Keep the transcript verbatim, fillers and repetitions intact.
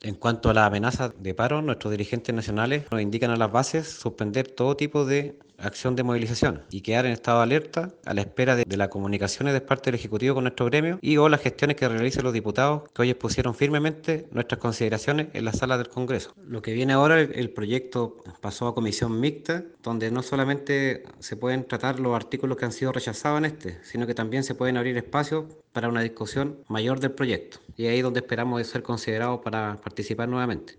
En cuanto a la amenaza de paro, nuestros dirigentes nacionales nos indican a las bases suspender todo tipo de acción de movilización y quedar en estado de alerta a la espera de, de las comunicaciones de parte del Ejecutivo con nuestro gremio y o las gestiones que realicen los diputados que hoy expusieron firmemente nuestras consideraciones en la sala del Congreso. Lo que viene ahora, el, el proyecto pasó a comisión mixta, donde no solamente se pueden tratar los artículos que han sido rechazados en este, sino que también se pueden abrir espacios para una discusión mayor del proyecto. Y ahí es donde esperamos de ser considerados para participar nuevamente.